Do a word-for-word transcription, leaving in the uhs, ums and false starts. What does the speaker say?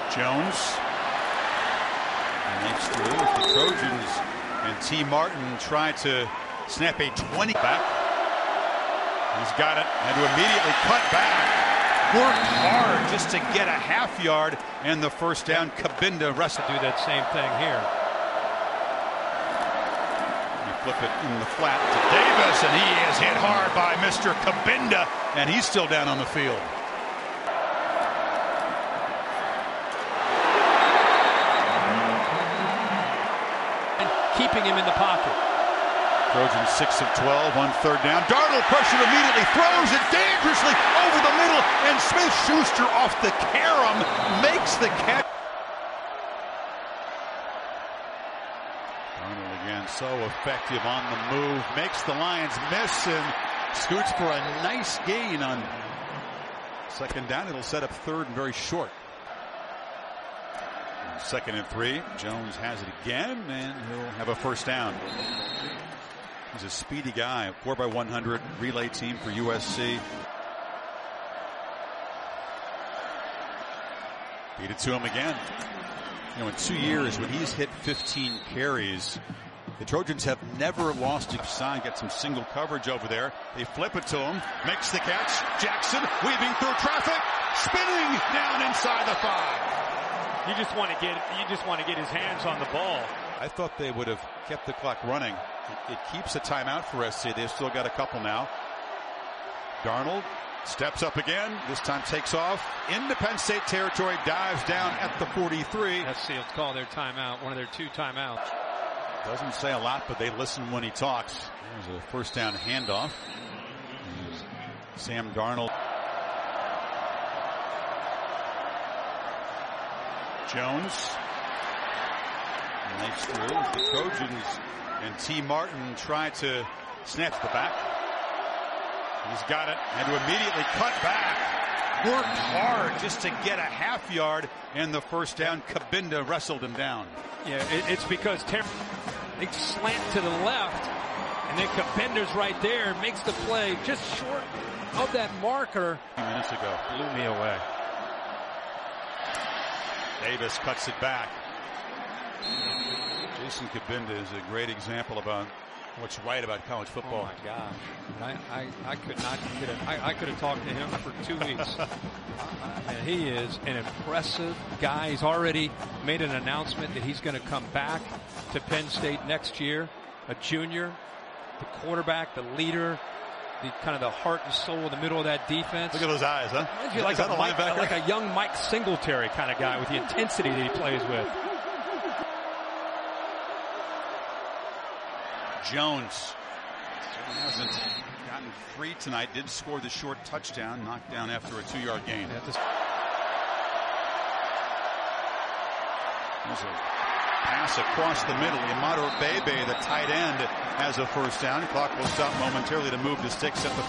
Jones. And next to the Trojans and T. Martin try to snap a twenty back. He's got it and to immediately cut back. Worked hard just to get a half yard and the first down. Cabinda wrestled. Do that same thing here. You flip it in the flat to Davis, and he is hit hard by Mister Cabinda, and he's still down on the field. And keeping him in the pocket. Trojans six of twelve on third down. Darnold pressured immediately, throws it dangerously over the middle, and Smith-Schuster off the carom makes the catch. Darnold again so effective on the move, makes the Lions miss and scoots for a nice gain on second down. It'll set up third and very short. Second and three. Jones has it again, and he'll have a first down. He's a speedy guy, four by one hundred relay team for U S C. Beat it to him again. You know, in two years, when he's hit fifteen carries, the Trojans have never lost a sign. Get some single coverage over there. They flip it to him, makes the catch. Jackson weaving through traffic, spinning down inside the five. You just want to get you just want to get his hands on the ball. I thought they would have kept the clock running. It, it keeps a timeout for S C. They've still got a couple now. Darnold steps up again. This time takes off into Penn State territory. Dives down at the forty-three. S C will call their timeout. One of their two timeouts. Doesn't say a lot, but they listen when he talks. There's a first down handoff. Sam Darnold. Jones. Nice through. The Trojans and T. Martin try to snap the back. He's got it and to immediately cut back. Worked hard just to get a half yard and the first down. Cabinda wrestled him down. Yeah, it, it's because Ter they slant to the left, and then Cabinda's right there, makes the play just short of that marker. A few minutes ago. Blew me away. Davis cuts it back. Jason Cabinda is a great example about what's right about college football. Oh my gosh, I, I, I could not get it. I, I could have talked to him for two weeks. And he is an impressive guy. He's already made an announcement that he's going to come back to Penn State next year. A junior, the quarterback, the leader, the kind of the heart and soul in the middle of that defense. Look at those eyes, huh? Is like, a, a Mike, like a young Mike Singletary kind of guy with the intensity that he plays with. Jones hasn't gotten free tonight. Did score the short touchdown, knocked down after a two-yard gain. There's a pass across the middle. Imatorbhebhe, the tight end, has a first down. Clock will stop momentarily to move the sticks at the